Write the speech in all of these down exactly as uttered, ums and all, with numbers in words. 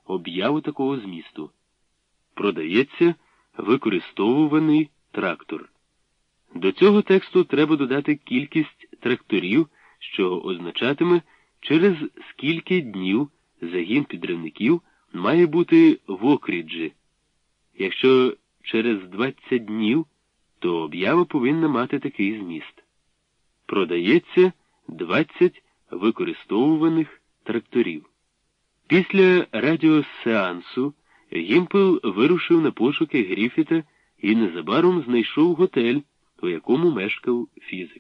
об'яву такого змісту. Продається використовуваний трактор. До цього тексту треба додати кількість тракторів, що означатиме, через скільки днів загін підривників має бути в Окріджі. Якщо через двадцять днів, то об'ява повинна мати такий зміст. Продається двадцять використовуваних тракторів. Після радіосеансу Гімпел вирушив на пошуки Гріфіта і незабаром знайшов готель, у якому мешкав фізик.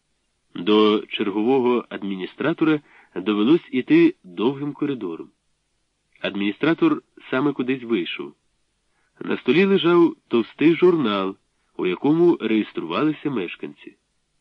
До чергового адміністратора довелось іти довгим коридором. Адміністратор саме кудись вийшов. На столі лежав товстий журнал, у якому реєструвалися мешканці.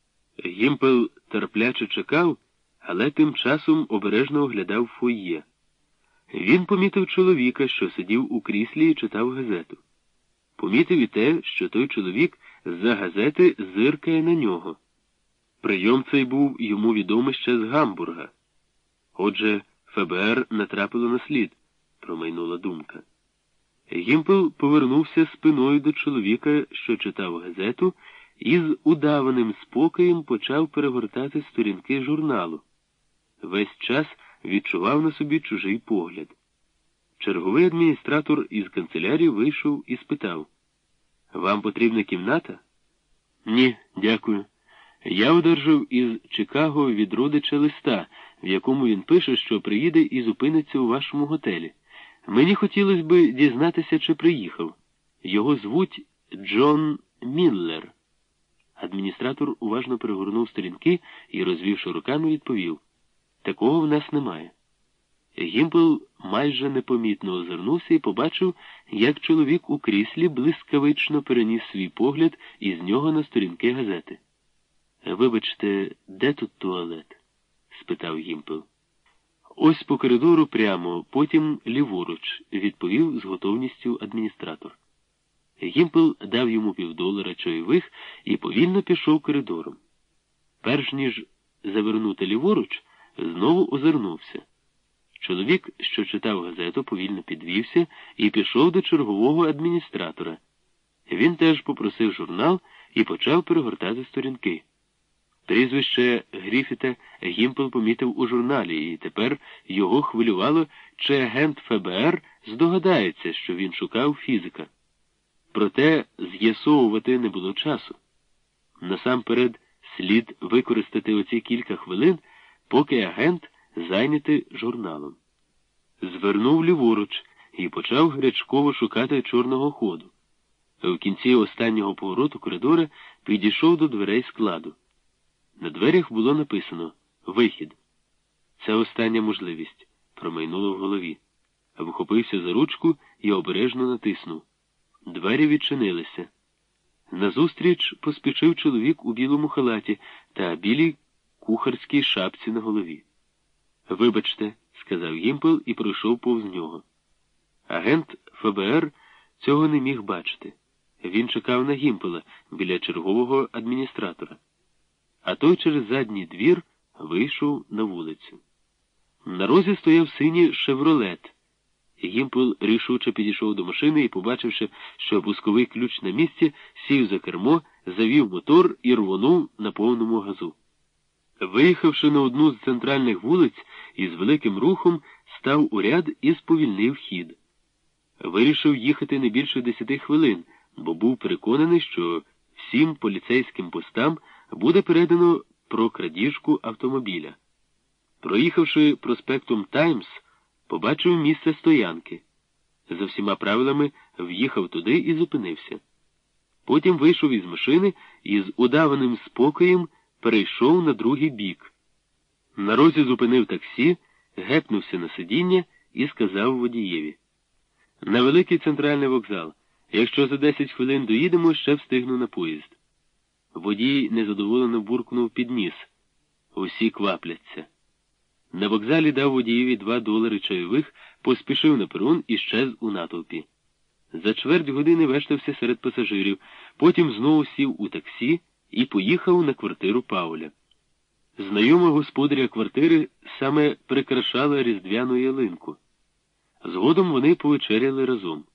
Гімпел терпляче чекав, але тим часом обережно оглядав фойє. Він помітив чоловіка, що сидів у кріслі і читав газету. Помітив і те, що той чоловік з-за газети зиркає на нього. Прийом цей був йому відомий ще з Гамбурга. Отже, ФБР натрапило на слід, промайнула думка. Гімпел повернувся спиною до чоловіка, що читав газету, і з удаваним спокоєм почав перегортати сторінки журналу. Весь час відчував на собі чужий погляд. Черговий адміністратор із канцелярії вийшов і спитав: «Вам потрібна кімната?» «Ні, дякую. Я одержав із Чикаго від родича листа, в якому він пише, що приїде і зупиниться у вашому готелі. Мені хотілося б дізнатися, чи приїхав. Його звуть Джон Міллер». Адміністратор уважно перегорнув сторінки і, розвівши руками, відповів: «Такого в нас немає». Гімпел майже непомітно озирнувся і побачив, як чоловік у кріслі блискавично переніс свій погляд із нього на сторінки газети. «Вибачте, де тут туалет?» – спитав Гімпел. «Ось по коридору прямо, потім ліворуч», – відповів з готовністю адміністратор. Гімпел дав йому півдолара чайових і повільно пішов коридором. Перш ніж завернути ліворуч, знову озирнувся. Чоловік, що читав газету, повільно підвівся і пішов до чергового адміністратора. Він теж попросив журнал і почав перегортати сторінки. Прізвище Гріфіта Гімпел помітив у журналі, і тепер його хвилювало, чи агент ФБР здогадається, що він шукав фізика. Проте з'ясовувати не було часу. Насамперед слід використати оці кілька хвилин, поки агент зайнятий журналом. Звернув ліворуч і почав гарячково шукати чорного ходу. В кінці останнього повороту коридора підійшов до дверей складу. На дверях було написано «Вихід». Це остання можливість, промайнуло в голові. Вхопився за ручку і обережно натиснув. Двері відчинилися. Назустріч поспішив чоловік у білому халаті та білій кухарській шапці на голові. «Вибачте», – сказав Гімпел і пройшов повз нього. Агент ФБР цього не міг бачити. Він чекав на Гімпела біля чергового адміністратора. А той через задній двір вийшов на вулицю. На розі стояв синій шевролет. Гімпел рішуче підійшов до машини і, побачивши, що пусковий ключ на місці, сів за кермо, завів мотор і рвонув на повному газу. Виїхавши на одну з центральних вулиць, із великим рухом став у ряд і сповільнив хід. Вирішив їхати не більше десяти хвилин, бо був переконаний, що всім поліцейським постам буде передано про крадіжку автомобіля. Проїхавши проспектом Таймс, побачив місце стоянки. За всіма правилами в'їхав туди і зупинився. Потім вийшов із машини і з удаваним спокоєм перейшов на другий бік. На розі зупинив таксі, гепнувся на сидіння і сказав водієві: «На великий центральний вокзал. Якщо за десять хвилин доїдемо, ще встигну на поїзд». Водій незадоволено буркнув під ніс. Усі квапляться. На вокзалі дав водієві два долари чайових, поспішив на перон і щез у натовпі. За чверть години вештався серед пасажирів, потім знову сів у таксі і поїхав на квартиру Пауля. Знайома господаря квартири саме прикрашала різдвяну ялинку. Згодом вони повечеряли разом.